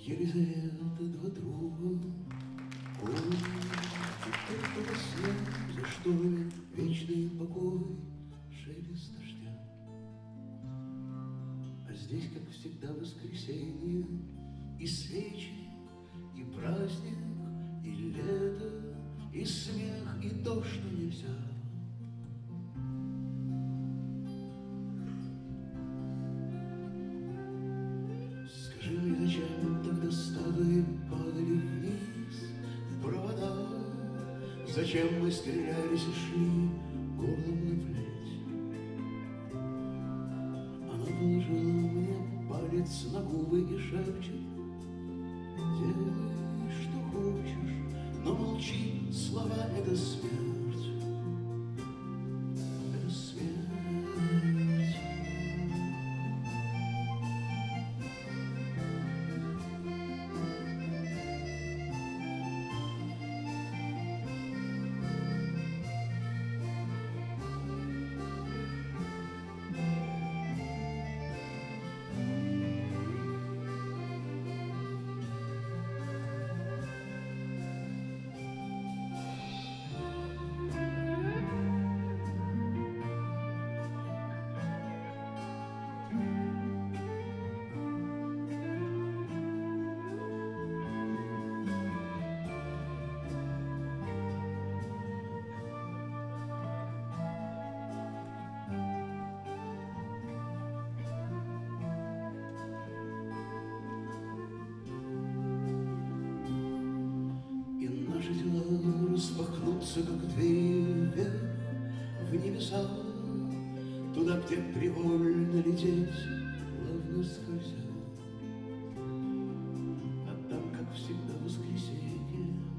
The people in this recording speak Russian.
Елизавета, два друга, ой, теперь во сне за шторами вечный покой, шелест дождя. А здесь, как всегда, воскресенье, и свечи, и праздник, и лето, и смех, и то, что нельзя. Скажи мне, зачем тогда статуи падали вниз в провода? Зачем мы стрелялись и шли горлом на плеть? Она положила мне палец на губы и шепчет: делай, что хочешь, но молчи, слова — это смерть. Это смерть. Наши тела распахнутся, как двери вверх в небеса, туда, где привольно лететь, плавно скользя. А там, как всегда, воскресенье,